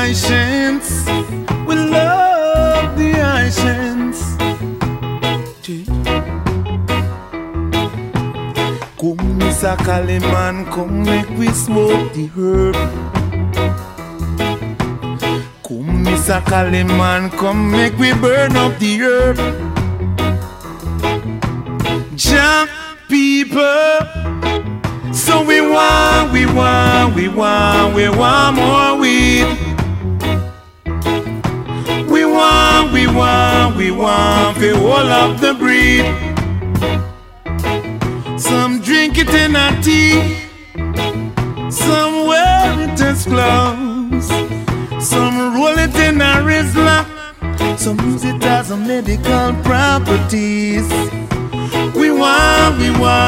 Haitians. We love the Haitians. Come, Mr. Kaliman, come make we smoke the herb. Come, Mr. Kaliman, come make we burn up the herb. Jack people, so we want more weed. We want to hold up the breed. Some drink it in a tea, some wear it as clothes, some roll it in a Rizla, some use it as a medical properties. We want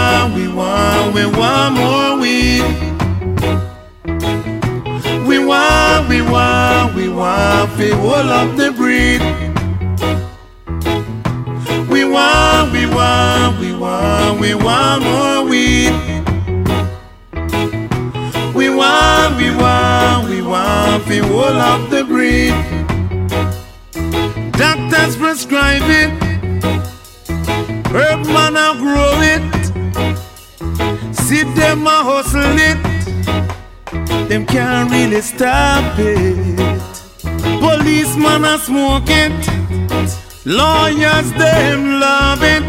more weed. We want to hold up the breed. We want more weed. We want to hold up the breed. Doctors prescribe it, herb man a grow it, see them a hustle it, them can't really stop it. Policeman a smoke it, lawyers them love it.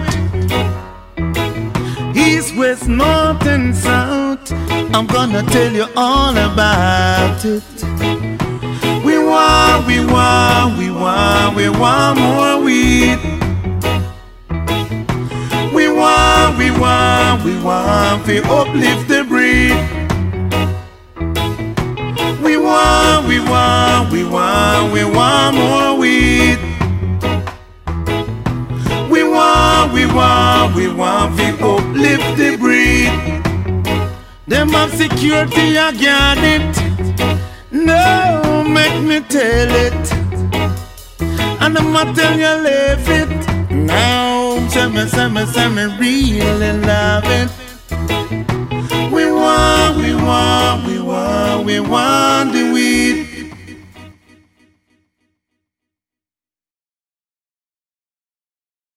East, west, north and south, I'm gonna tell you all about it. We want more weed. We want to uplift the breed. We want more weed. We want to uplift the breed. Them have security again it. No, make me tell it. And I'ma tell you leave it. Now, say me really love it. We want the weed.